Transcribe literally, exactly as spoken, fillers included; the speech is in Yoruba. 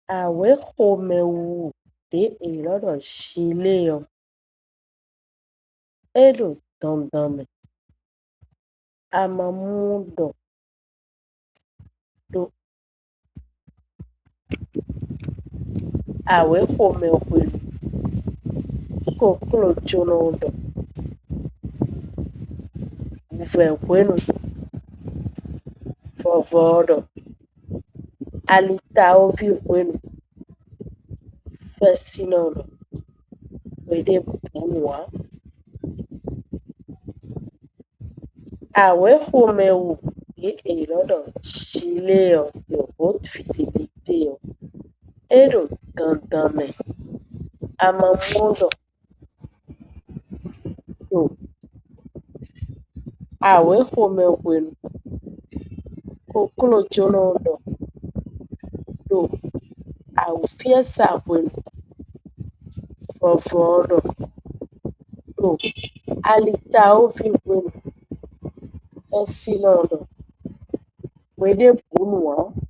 Awe xomewu de elodo shileo. Edo dandame. Amamundo do awe xomewenu. Koklo jonondo. Vewenu. Fovodo. Alitao viwenu. Fascinono. Wede bunwa. Awe xomewu de elodo shileo. De haute visibilité. Edo dandame. Amamundo do awe xomewenu. Koklo jonondo do awufiesa wenu. Fovodo do alitao viwenu. Fascinono. Wede bunwa.